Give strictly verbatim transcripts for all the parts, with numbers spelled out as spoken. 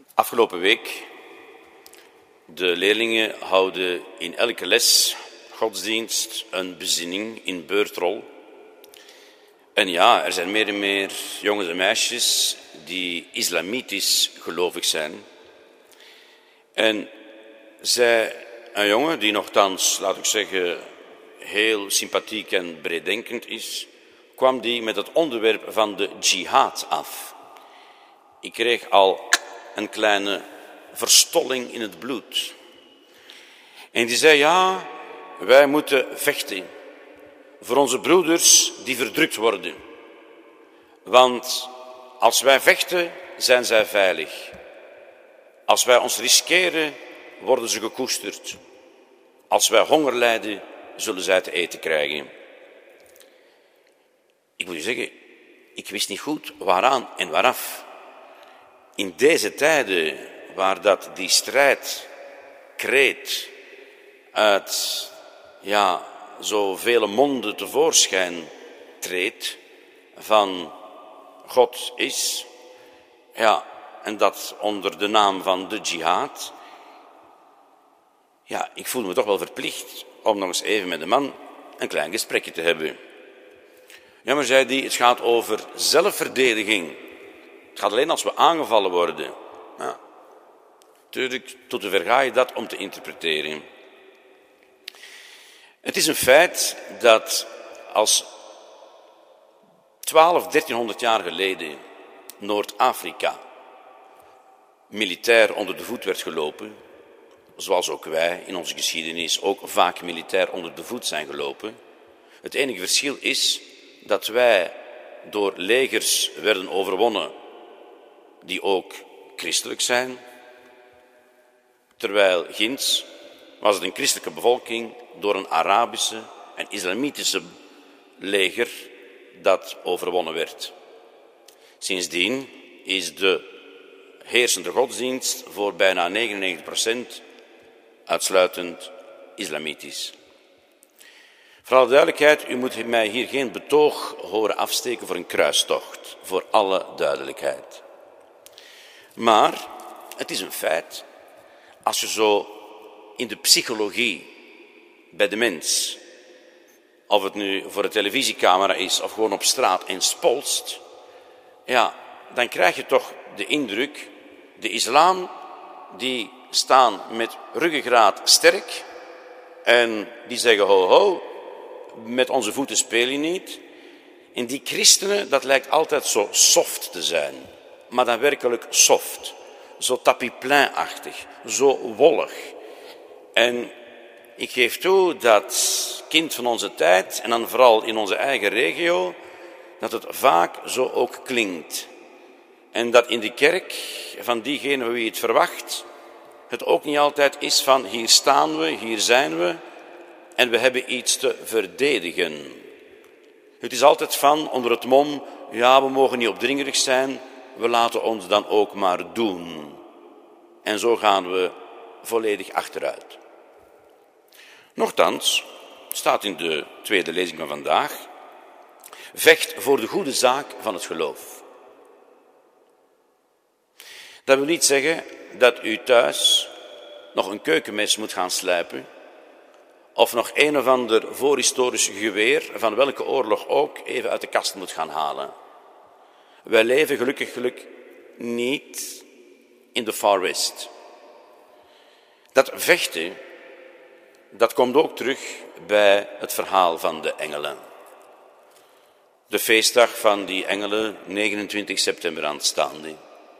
Afgelopen week, de leerlingen houden in elke les godsdienst een bezinning in beurtrol. En ja, er zijn meer en meer jongens en meisjes die islamitisch gelovig zijn. En zij, een jongen die nogthans, laat ik zeggen, heel sympathiek en breeddenkend is, kwam die met het onderwerp van de jihad af. Ik kreeg al een kleine verstolling in het bloed. En die zei, ja, wij moeten vechten voor onze broeders die verdrukt worden. Want als wij vechten, zijn zij veilig. Als wij ons riskeren, worden ze gekoesterd. Als wij honger lijden, zullen zij te eten krijgen. Ik moet u zeggen, ik wist niet goed waaraan en waaraf. In deze tijden waar dat die strijdkreet uit ja, zoveel monden tevoorschijn treedt van God is, ja, en dat onder de naam van de jihad, ja, ik voel me toch wel verplicht om nog eens even met de man een klein gesprekje te hebben. Ja, maar zei hij, het gaat over zelfverdediging. Het gaat alleen als we aangevallen worden. Ja, natuurlijk, tot hoe ver ga je dat om te interpreteren? Het is een feit dat als twaalf, dertienhonderd jaar geleden Noord-Afrika militair onder de voet werd gelopen, zoals ook wij in onze geschiedenis ook vaak militair onder de voet zijn gelopen. Het enige verschil is dat wij door legers werden overwonnen die ook christelijk zijn, terwijl ginds was het een christelijke bevolking door een Arabische en islamitische leger dat overwonnen werd. Sindsdien is de heersende godsdienst voor bijna negenennegentig procent uitsluitend islamitisch. Voor alle duidelijkheid, u moet mij hier geen betoog horen afsteken voor een kruistocht, voor alle duidelijkheid. Maar het is een feit, als je zo in de psychologie bij de mens, of het nu voor een televisiecamera is of gewoon op straat eens polst, ja, dan krijg je toch de indruk, de islam, die staan met ruggengraat sterk en die zeggen ho ho, met onze voeten speel je niet. En die christenen, dat lijkt altijd zo soft te zijn, maar dan werkelijk soft, zo tapis-plein-achtig, zo wollig. En ik geef toe dat kind van onze tijd, en dan vooral in onze eigen regio, dat het vaak zo ook klinkt. En dat in de kerk, van diegene van wie het verwacht, het ook niet altijd is van hier staan we, hier zijn we, en we hebben iets te verdedigen. Het is altijd van onder het mom, ja, we mogen niet opdringerig zijn, we laten ons dan ook maar doen. En zo gaan we volledig achteruit. Nochtans, staat in de tweede lezing van vandaag, vecht voor de goede zaak van het geloof. Dat wil niet zeggen dat u thuis nog een keukenmes moet gaan slijpen, of nog een of ander voorhistorisch geweer, van welke oorlog ook, even uit de kast moet gaan halen. Wij leven gelukkig geluk niet in de Far West. Dat vechten, dat komt ook terug bij het verhaal van de engelen. De feestdag van die engelen, negenentwintig september aanstaande.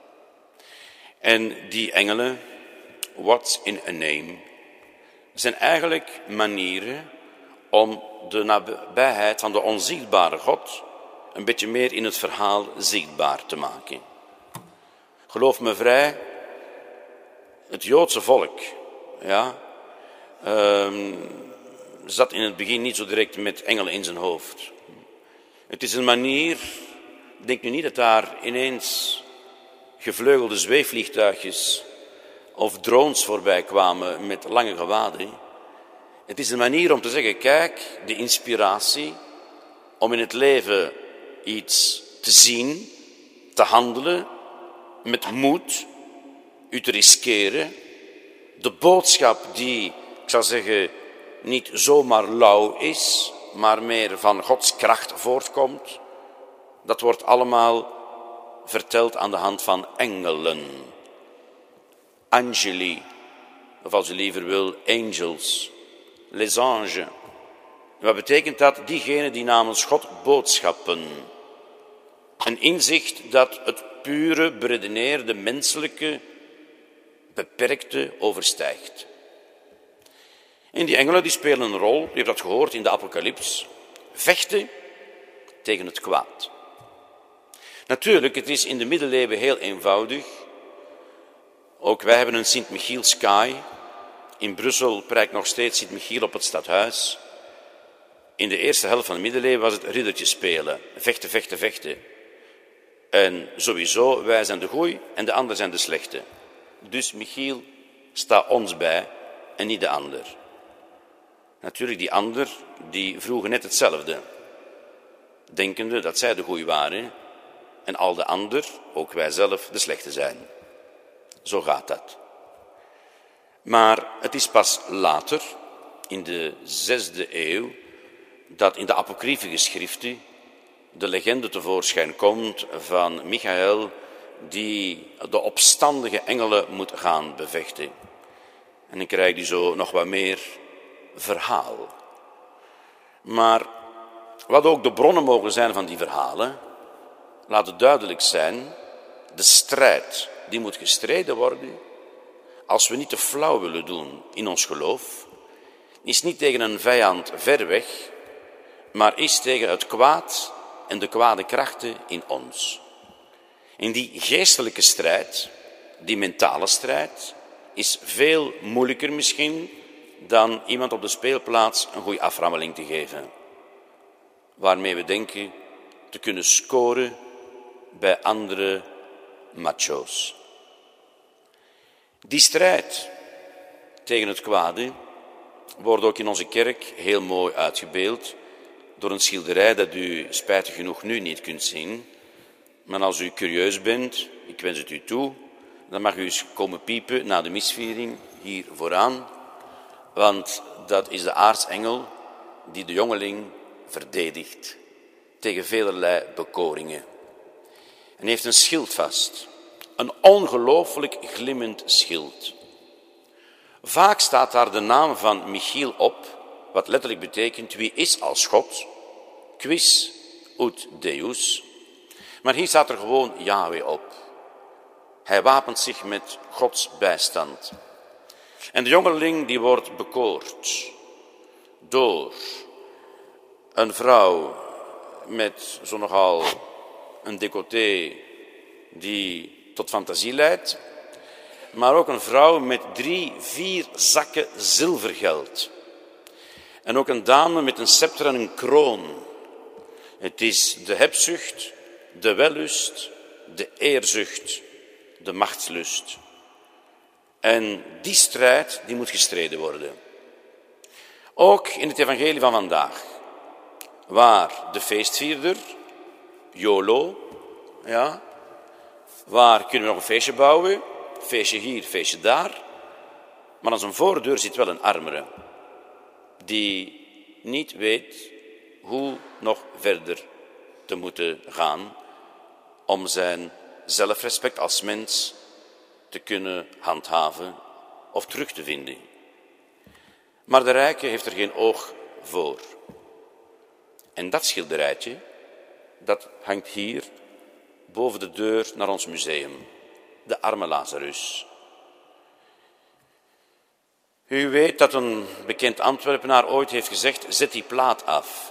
En die engelen, what's in a name, zijn eigenlijk manieren om de nabijheid van de onzichtbare God een beetje meer in het verhaal zichtbaar te maken. Geloof me vrij, het Joodse volk, ja, um, zat in het begin niet zo direct met engelen in zijn hoofd. Het is een manier, denk nu niet dat daar ineens gevleugelde zweefvliegtuigjes of drones voorbij kwamen met lange gewaden. Het is een manier om te zeggen, kijk, de inspiratie om in het leven iets te zien, te handelen, met moed, u te riskeren. De boodschap die, ik zal zeggen, niet zomaar lauw is, maar meer van Gods kracht voortkomt. Dat wordt allemaal verteld aan de hand van engelen. Angeli, of als u liever wil, angels, les anges. Wat betekent dat? Diegenen die namens God boodschappen. Een inzicht dat het pure, beredeneerde, menselijke, beperkte overstijgt. En die engelen die spelen een rol, u hebt dat gehoord in de Apocalyps, vechten tegen het kwaad. Natuurlijk, het is in de middeleeuwen heel eenvoudig. Ook wij hebben een Sint-Michielskaai. In Brussel prijkt nog steeds Sint-Michiel op het stadhuis. In de eerste helft van de middeleeuwen was het riddertjes spelen. Vechten, vechten, vechten. En sowieso, wij zijn de goeie en de anderen zijn de slechte. Dus Michiel, sta ons bij en niet de ander. Natuurlijk, die ander, die vroegen net hetzelfde. Denkende dat zij de goeie waren en al de ander, ook wij zelf, de slechte zijn. Zo gaat dat. Maar het is pas later, in de zesde eeuw, dat in de apocryfe geschriften de legende tevoorschijn komt van Michael, die de opstandige engelen moet gaan bevechten. En dan krijg je zo nog wat meer verhaal. Maar wat ook de bronnen mogen zijn van die verhalen, laat het duidelijk zijn, de strijd die moet gestreden worden, als we niet te flauw willen doen in ons geloof, is niet tegen een vijand ver weg, maar is tegen het kwaad en de kwade krachten in ons. En die geestelijke strijd, die mentale strijd, is veel moeilijker misschien dan iemand op de speelplaats een goede aframmeling te geven. Waarmee we denken te kunnen scoren bij andere macho's. Die strijd tegen het kwade wordt ook in onze kerk heel mooi uitgebeeld door een schilderij dat u spijtig genoeg nu niet kunt zien. Maar als u curieus bent, ik wens het u toe, dan mag u eens komen piepen na de misviering hier vooraan. Want dat is de aartsengel die de jongeling verdedigt tegen velerlei bekoringen. En heeft een schild vast. Een ongelooflijk glimmend schild. Vaak staat daar de naam van Michiel op, wat letterlijk betekent wie is als God, quis ut Deus. Maar hier staat er gewoon Yahweh op. Hij wapent zich met Gods bijstand. En de jongeling die wordt bekoord door een vrouw met zo nogal een décolleté die tot fantasie leidt, maar ook een vrouw met drie, vier zakken zilvergeld. En ook een dame met een scepter en een kroon. Het is de hebzucht, de wellust, de eerzucht, de machtslust. En die strijd, die moet gestreden worden. Ook in het evangelie van vandaag, waar de feestvierder, YOLO, ja, waar kunnen we nog een feestje bouwen, feestje hier, feestje daar, maar aan zijn voordeur zit wel een armere, die niet weet hoe nog verder te moeten gaan om zijn zelfrespect als mens te kunnen handhaven of terug te vinden. Maar de rijke heeft er geen oog voor. En dat schilderijtje, dat hangt hier boven de deur naar ons museum. De arme Lazarus. U weet dat een bekend Antwerpenaar ooit heeft gezegd, zet die plaat af.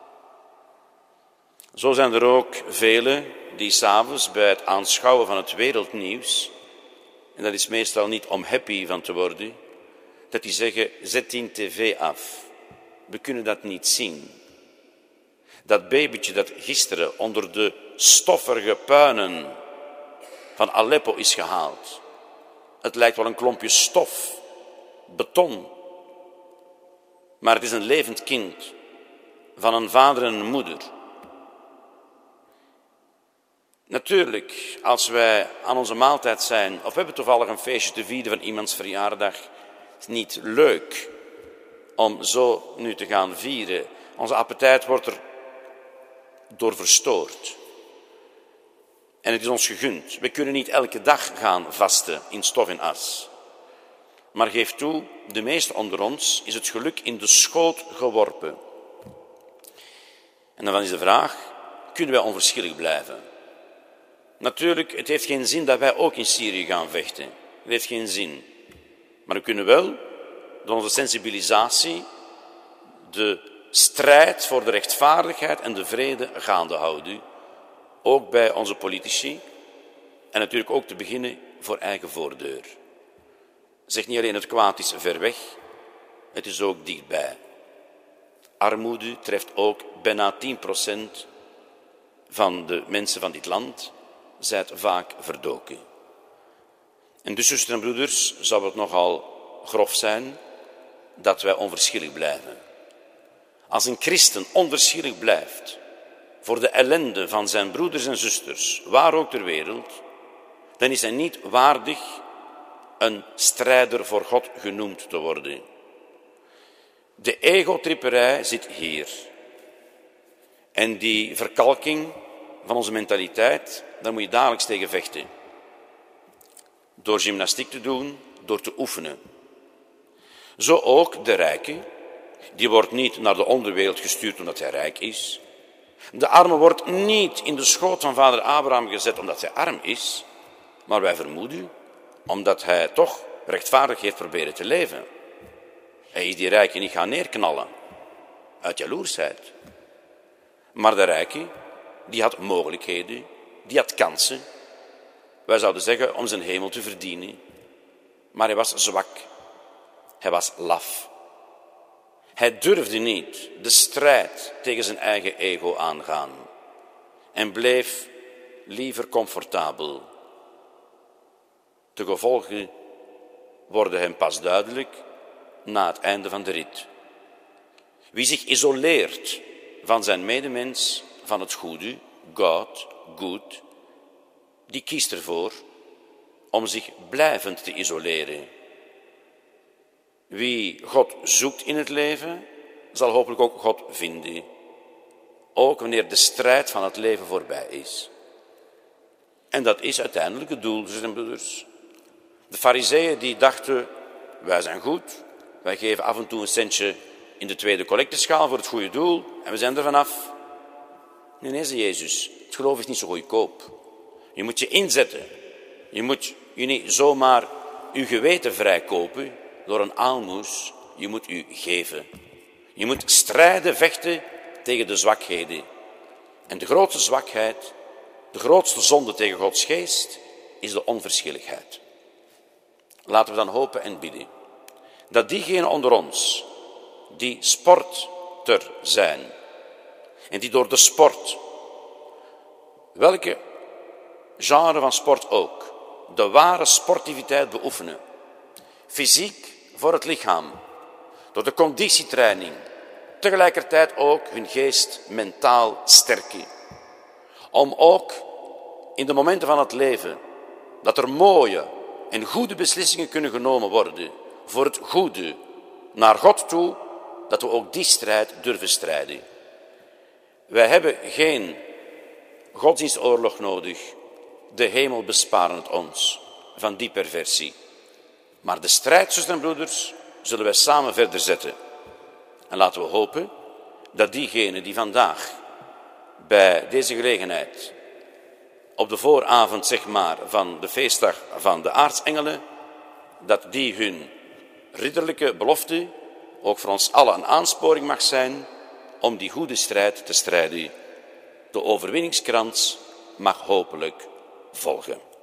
Zo zijn er ook velen die s'avonds bij het aanschouwen van het wereldnieuws, en dat is meestal niet om happy van te worden, dat die zeggen, zet die tv af. We kunnen dat niet zien. Dat babytje dat gisteren onder de stofferige puinen van Aleppo is gehaald. Het lijkt wel een klompje stof, beton. Maar het is een levend kind van een vader en een moeder. Natuurlijk, als wij aan onze maaltijd zijn, of we hebben toevallig een feestje te vieren van iemands verjaardag, is het niet leuk om zo nu te gaan vieren. Onze appetijt wordt er door verstoord. En het is ons gegund. We kunnen niet elke dag gaan vasten in stof en as. Maar geef toe, de meesten onder ons is het geluk in de schoot geworpen. En dan is de vraag, kunnen wij onverschillig blijven? Natuurlijk, het heeft geen zin dat wij ook in Syrië gaan vechten. Het heeft geen zin. Maar we kunnen wel, door onze sensibilisatie, de strijd voor de rechtvaardigheid en de vrede gaande houden. Ook bij onze politici. En natuurlijk ook te beginnen voor eigen voordeur. Zeg niet alleen het kwaad is ver weg, het is ook dichtbij. Armoede treft ook bijna tien procent van de mensen van dit land, zijt vaak verdoken. En dus, zusters en broeders, zou het nogal grof zijn dat wij onverschillig blijven. Als een christen onverschillig blijft voor de ellende van zijn broeders en zusters, waar ook ter wereld, dan is hij niet waardig een strijder voor God genoemd te worden. De egotripperij zit hier. En die verkalking van onze mentaliteit, daar moet je dagelijks tegen vechten. Door gymnastiek te doen, door te oefenen. Zo ook de rijke, die wordt niet naar de onderwereld gestuurd omdat hij rijk is. De arme wordt niet in de schoot van vader Abraham gezet omdat hij arm is, maar wij vermoeden omdat hij toch rechtvaardig heeft proberen te leven. Hij is die rijke niet gaan neerknallen, uit jaloersheid. Maar de rijke, die had mogelijkheden, die had kansen. Wij zouden zeggen om zijn hemel te verdienen. Maar hij was zwak. Hij was laf. Hij durfde niet de strijd tegen zijn eigen ego aangaan. En bleef liever comfortabel. De gevolgen worden hem pas duidelijk na het einde van de rit. Wie zich isoleert van zijn medemens, van het goede, God, goed, die kiest ervoor om zich blijvend te isoleren. Wie God zoekt in het leven, zal hopelijk ook God vinden. Ook wanneer de strijd van het leven voorbij is. En dat is uiteindelijk het doel, zusters en broeders. De farizeeën die dachten, wij zijn goed, wij geven af en toe een centje in de tweede collecteschaal voor het goede doel en we zijn er vanaf. Nee, nee, zei Jezus, het geloof is niet zo goedkoop. Je moet je inzetten. Je moet je niet zomaar je geweten vrijkopen door een aalmoes. Je moet je geven. Je moet strijden, vechten tegen de zwakheden. En de grootste zwakheid, de grootste zonde tegen Gods geest, is de onverschilligheid. Laten we dan hopen en bidden dat diegenen onder ons die sporter zijn en die door de sport, welke genre van sport ook, de ware sportiviteit beoefenen, fysiek voor het lichaam, door de conditietraining, tegelijkertijd ook hun geest mentaal sterken, om ook in de momenten van het leven dat er mooie en goede beslissingen kunnen genomen worden voor het goede naar God toe, dat we ook die strijd durven strijden. Wij hebben geen godsdienstoorlog nodig. De hemel besparen het ons van die perversie. Maar de strijd, zusters en broeders, zullen wij samen verder zetten. En laten we hopen dat diegenen die vandaag bij deze gelegenheid op de vooravond, zeg maar, van de feestdag van de aartsengelen, dat die hun ridderlijke belofte ook voor ons allen een aansporing mag zijn om die goede strijd te strijden. De overwinningskrans mag hopelijk volgen.